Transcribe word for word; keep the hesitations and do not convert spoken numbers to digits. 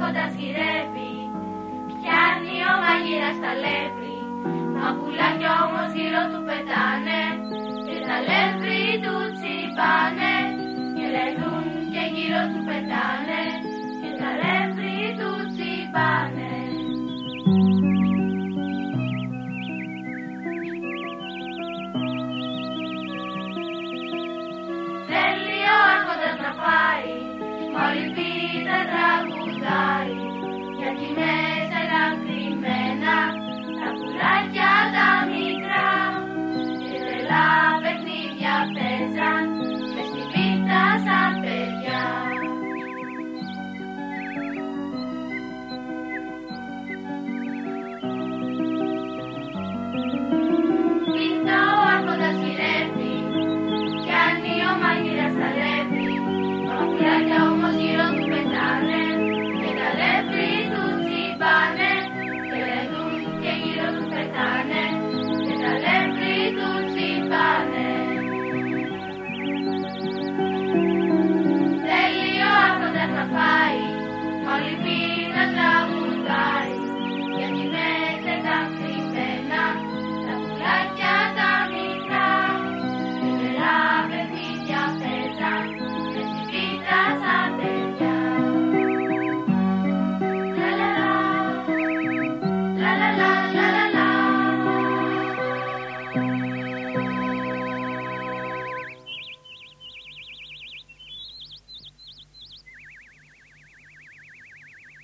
άρχοντας γυρεύει, πιάνει ο μαγείρας τα λεύρη. Τα πουλάκια όμως γύρω του πετάνε και τα λεύρη του τσιμπάνε. Και λεδούν και γύρω του πετάνε και τα λεύρη του τσιμπάνε. Θέλει ο άρχοντας να πάει, μα όλη πίτα τραγουδάει, γιατί μέσα ήταν κρυμμένα τα πουλάκια.